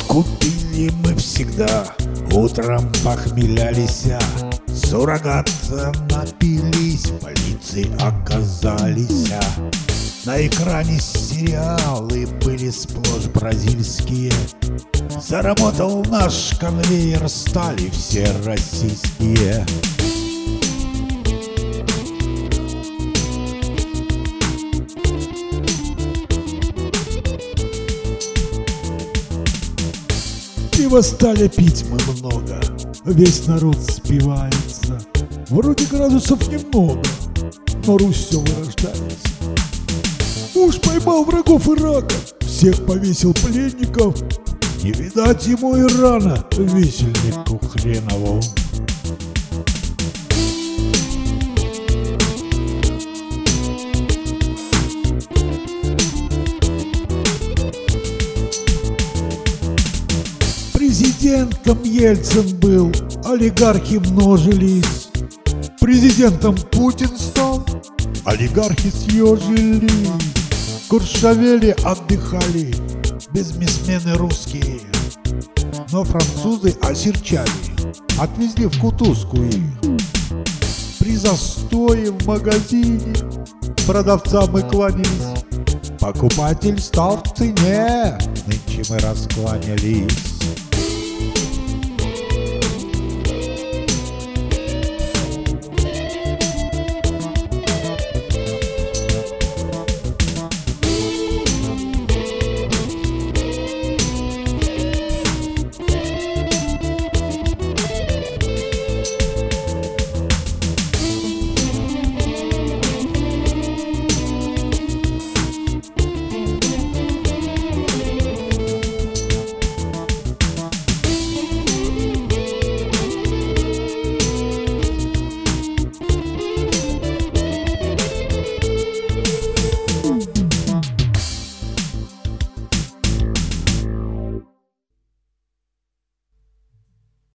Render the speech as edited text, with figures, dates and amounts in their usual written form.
Купили мы всегда, утром похмелялись, суррогата напились, в полиции оказались. На экране сериалы были сплошь бразильские. Заработал наш конвейер, стали все российские. Пиво стали пить мы много, весь народ спивается. Вроде градусов немного, но Русь все вырождается. Муж поймал врагов Ирака, всех повесил пленников. Не видать ему и рано висельнику хренову. Президентом Ельцин был, олигархи множились. Президентом Путин стал, олигархи съежились. Куршавели отдыхали, бизнесмены русские. Но французы осерчали, отвезли в кутузку их. При застое в магазине продавцам мы кланялись. Покупатель стал в цене, нынче мы раскланялись.